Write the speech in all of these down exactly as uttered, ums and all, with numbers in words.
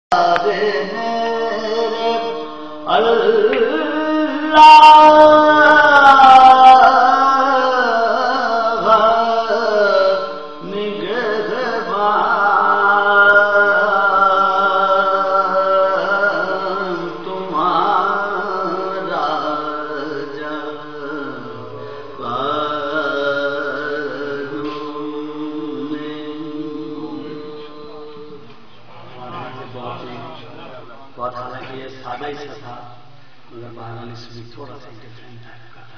بہت حالانکہ یہ سادہ ہی سا تھا مگر بہرحال اس میں تھوڑا سا ڈفرینٹ ٹائپ کا تھا.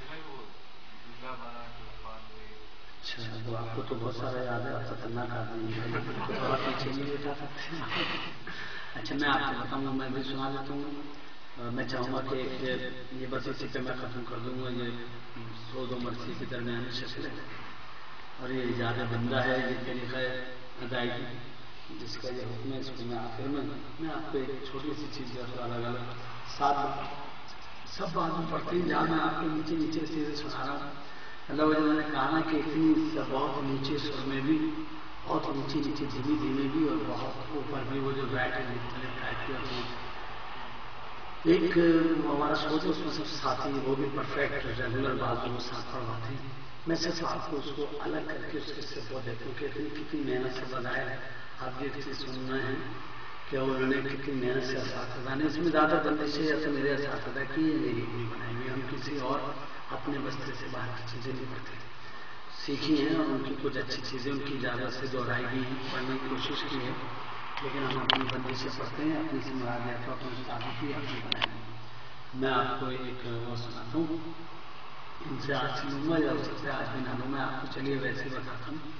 اچھا تو آپ کو تو بہت سارا یاد ہے, آپ خطرناک آدمی ہے, تھوڑا پیچھے نہیں بٹھا سکتے. اچھا میں آپ کو بتاؤں گا, میں بھی سنا دیتا ہوں. میں چاہوں گا کہ یہ بس اسی پہ میں ختم کر دوں گا. یہ سو دو مرسی کے درمیان شکل ہے اور یہ زیادہ بندہ ہے, یہ طریقہ ادائیگی جس کا یہ حکم ہے. اس کو میں آخر میں میں آپ کو ایک چھوٹی سی چیز جو الگ الگ ساتھ سب باتیں پڑھتی ہیں جہاں میں آپ کو نیچے نیچے چیزیں سنا رہا ہوں. اللہ وجہ نے کہا کہ اتنی بہت نیچے سر میں بھی, بہت نیچے نیچے دھیمی دھیمی بھی, اور بہت اوپر بھی وہ جو بیٹھ ہے مختلف ٹائپ کے ہوتے ہیں. ایک ہمارا سوچ اس میں سب ساتھی وہ بھی پرفیکٹ ریگولر بات وہ ساتھ پڑھواتے ہیں. میں صرف آپ کو اس کو الگ کر کے اس کے سے وہ دیکھوں کہ اتنی کتنی محنت سے بنایا ہے. آپ یہ چیز سننا ہے کہ انہوں نے کتنی محنت سے اساتذہ نے, اس میں زیادہ بندشیں یا تو میرے اساتذہ کی میری اپنی بنائی ہوئی, ہم کسی اور اپنے بستے سے باہر کی چیزیں نہیں پڑھتے, سیکھی ہیں اور ان کی کچھ اچھی چیزیں ان کی اجازت سے دہرائی بھی ہیں, پڑھنے کی کوشش کی ہے, لیکن ہم اپنی بندی سے پڑھتے ہیں, اپنی سے مراد یا تو اپنی استادی کی اپنی بنائی. میں آپ کو ایک وہ سناتا ہوں, ان سے آج لوں گا یا ہو سکتا ہے آج بھی نہ لوں. میں آپ کو چلیے ویسے ہی بتاتا ہوں,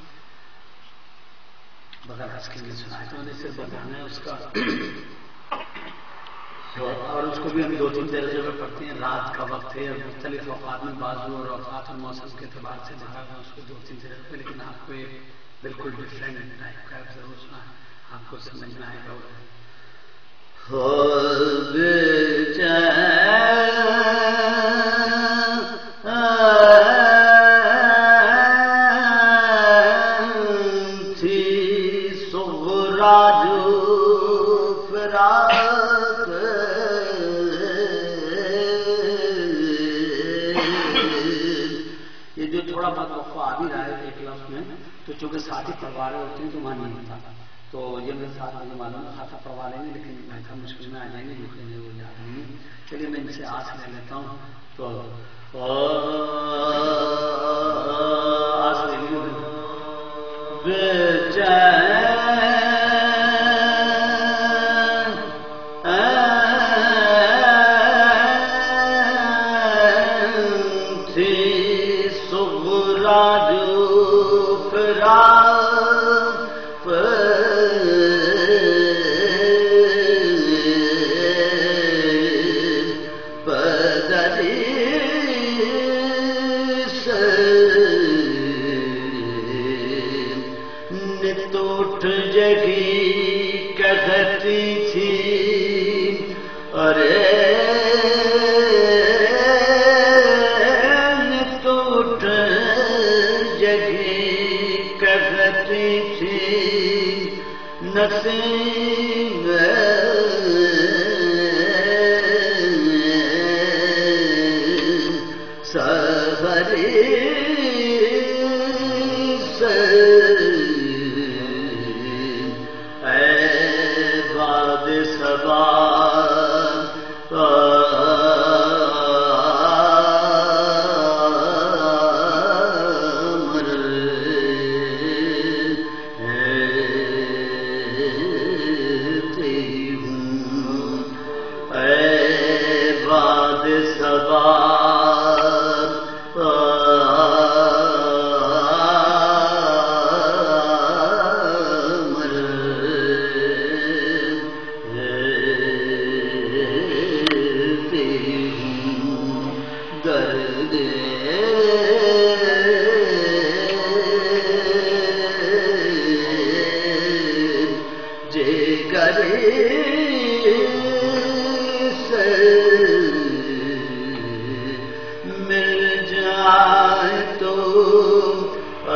بغیر آج کے لیے سنایا تو انہیں صرف بتانا ہے اس کا, اور اس کو بھی ہم دو تین درجے میں پڑھتے ہیں. رات کا وقت ہے اور مختلف اوقات میں بازو اور اوقات اور موسم کے اعتبار سے بڑھا ہوا اس کو دو تین درجے پہ, لیکن آپ کو ایک بالکل ڈفرینٹ ٹائپ کا ضرور سنا ہے, آپ کو سمجھ میں آئے گا. تھوڑا بہت وقفہ آ بھی رہا ہے ایک لفظ میں, تو چونکہ ساتھی پڑھوا رہے ہوتے ہیں تو وہاں نہیں ہوتا, تو یہ میرے ساتھ مجھے معلوم ہے خاصا پڑھوا لیں گے, لیکن ایسا مشکل میں آ جائیں گے لیکن وہ یاد نہیں ہے. چلیے میں ان سے آس لے لیتا ہوں. تو آس لے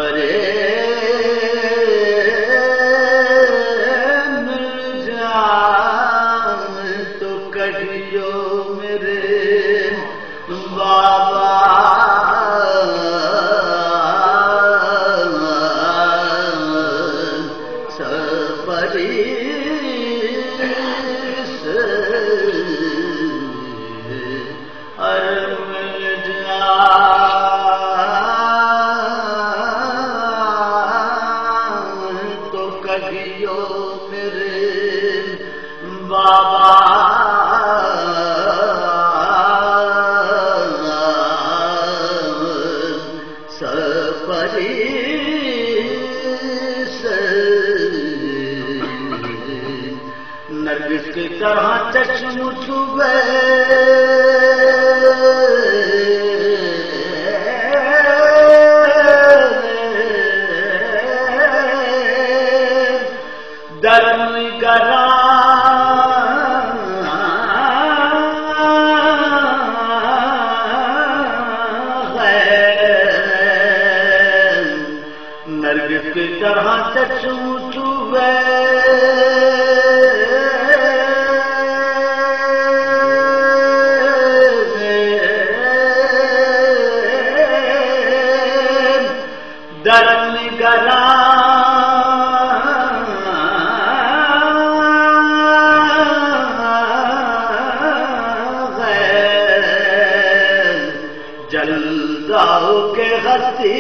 ارے مل جائے نرگس کی طرح چشم چوبے درم گرا نرگس کی طرح چشم چوبے درم گرا جلداؤ کے غصی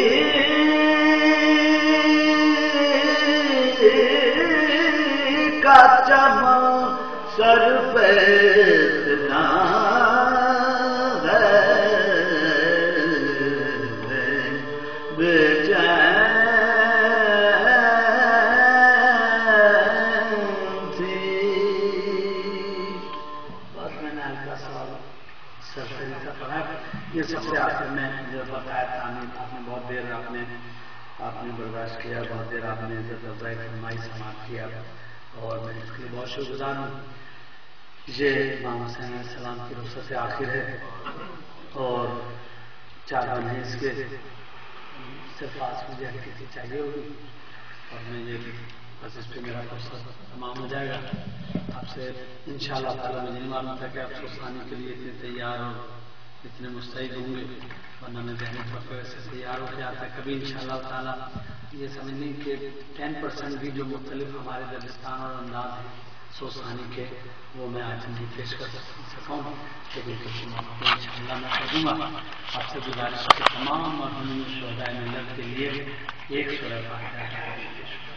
کا چم سر پہ اتنا ہے بے چین تھی. بس میں نے ہلکا سوال سرسری کا پڑھا. یہ سب سے آخر میں جو بتایا تھا آپ نے بہت دیر آپ نے آپ نے برداشت کیا, بہت دیر آپ نے عزت افزائی فرمائی سماعت کیا اور میں اس کے لیے بہت شکر گزار ہوں. یہ امام حسین علیہ السلام کی رخصت سے آخر ہے اور چار مہینے اس کے صرف پاس مجھے حقیقی چاہیے ہوگی اور میں یہ بس اس پہ میرا رخصت تمام ہو جائے گا. آپ سے انشاءاللہ تعالیٰ مجھے نہیں معلوم تھا کہ آپ سوسانی کے لیے اتنے تیار اور اتنے مستعد ہوں گے, ورنہ میں ذہنی طور پر ویسے تیار ہو کے آتا ہے. کبھی انشاءاللہ تعالیٰ یہ سمجھنے کہ ٹین پرسینٹ بھی جو مختلف ہمارے دبستان اور انداز ہیں سوسانی کے وہ میں آج نہیں پیش کر سکتا ہوں, لیکن انشاءاللہ میں کر دوں گا. آپ سے گزارش کہ تمام مرحومین شہدائے ملت کے لیے ایک سورہ فاتحہ